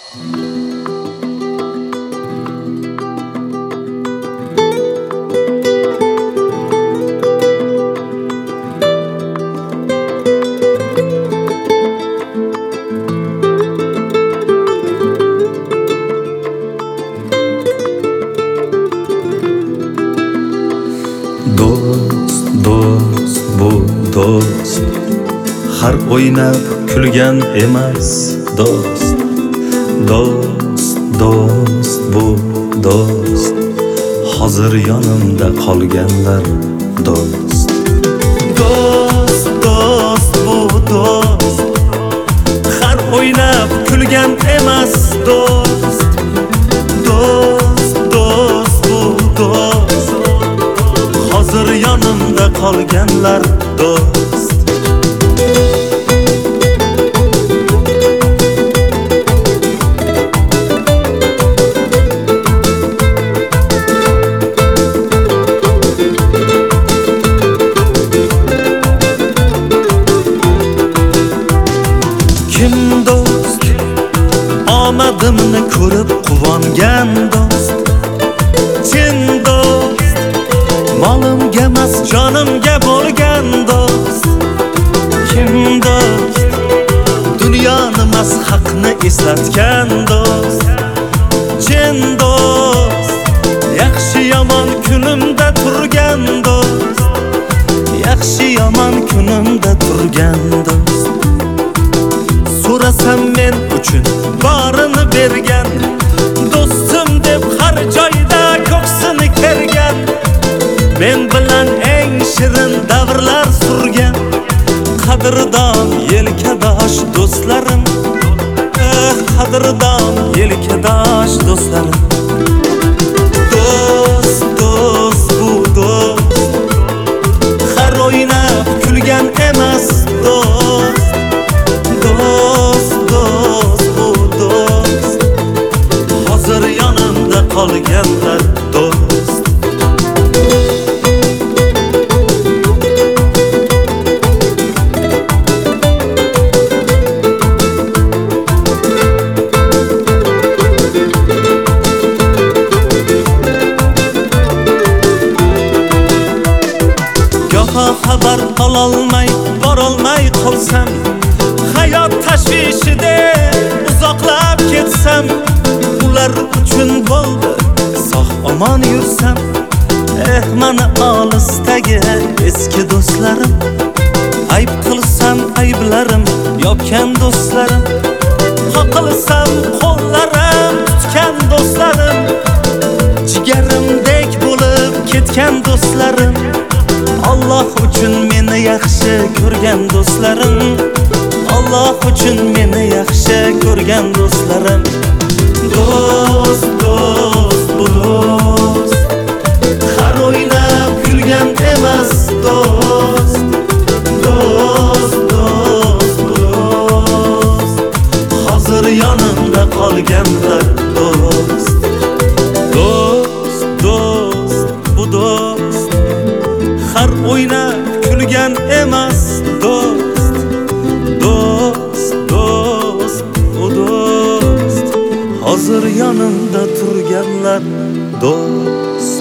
Do'st, do'st, bu do'st har o'ynab kulgan emas. Do'st, do'st, do'st, bu do'st hozir yonimda qolganlar. Do'st, do'st, do'st, bu do'st har o'ynab kulgan emas. Do'st, do'st, do'st, bu do'st hozir yonimda qolganlar. Do'st, kim do'st? Omadimni ko'rib quvongan do'st. Chin do'st, molimga emas jonimga bo'lgan do'st. Kim do'st? Dunyoni emas haqni eslatgan do'st. Chin do'st, yaxshi yomon kunimda turgan do'st. Yaxshi yomon kunimda turgan do'st. So'rasam men uchun borini bergan, do'stim deb har joyda ko'ksini kergan, men bilan eng shirin davrlar surgan qadrdon yelkadosh do'stlarim. Qadrdon yelkadosh do'stlarim. Do'st, do'st, bu do'st har o'ynab kulgan emas. Do'st, do'st, do'st, bu do'st hozir yonimda qolganlar. Do'st, goho xabar ololmay borolmay qolsam, hayot tashvishida uzoqlab ketsam, ular uchun bo'ldi sog' omon yursam. Mana olisdagi eski do'stlarim, ayb qilsam ayblarim yopgan do'stlarim, qoqilsam qo'llarim tutgan do'stlarim, jigarimdek bo'lib ketgan do'stlarim, Alloh uchun meni yaxshi ko'rgan do'stlarim, Alloh uchun meni yaxshi ko'rgan do'stlarim. Do'st, do'st, bu do'st har o'ynab kulgan emas. Do'st, do'st, do'st, bu do'st hozir yonimda qolganlar. Do'st, do'st, do'st, bu do'st har o'ynab kulgan emas. Do'st, do'st, do'st, bu do'st hozir yonimda turganlar. Do'st.